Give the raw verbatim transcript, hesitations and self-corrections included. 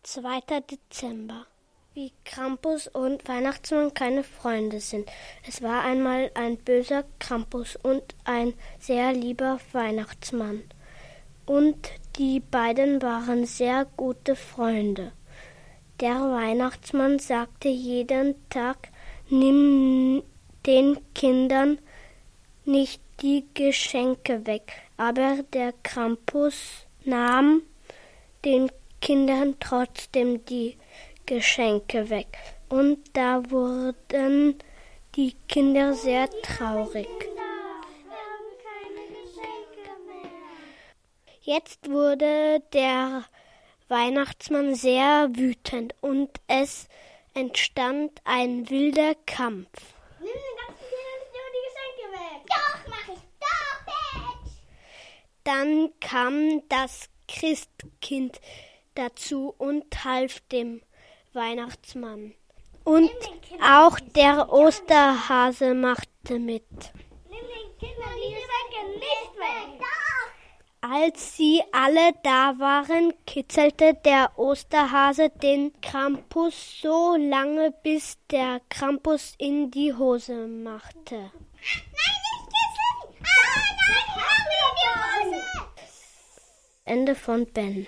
zweiter Dezember. Wie Krampus und Weihnachtsmann keine Freunde sind. Es war einmal ein böser Krampus und ein sehr lieber Weihnachtsmann. Und die beiden waren sehr gute Freunde. Der Weihnachtsmann sagte jeden Tag, nimm den Kindern nicht die Geschenke weg. Aber der Krampus nahm den Kindern trotzdem die Geschenke weg. Und da wurden die Kinder sehr traurig. Jetzt wurde der Weihnachtsmann sehr wütend und es entstand ein wilder Kampf. Nimm den ganzen Kindern nicht immer die Geschenke weg. Doch, mach ich. Doch, Bitch. Dann kam das Christkind dazu und half dem Weihnachtsmann. Und auch der Osterhase machte mit. Nimm den Kindern die Geschenke nicht weg. Doch. Als sie alle da waren, kitzelte der Osterhase den Krampus so lange, bis der Krampus in die Hose machte. Nein, nicht kitzeln! Ah, nein, mach mir die Hose! Ende von Ben.